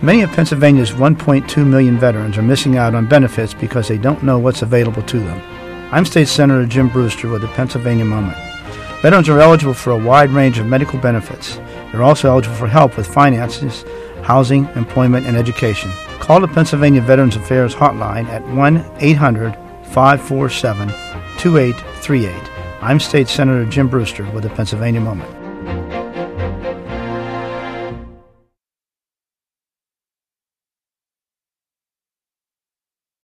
Many of Pennsylvania's 1.2 million veterans are missing out on benefits because they don't know what's available to them. I'm State Senator Jim Brewster with the Pennsylvania Moment. Veterans are eligible for a wide range of medical benefits. They're also eligible for help with finances, housing, employment, and education. Call the Pennsylvania Veterans Affairs Hotline at 1-800-547-2838. I'm State Senator Jim Brewster with the Pennsylvania Moment.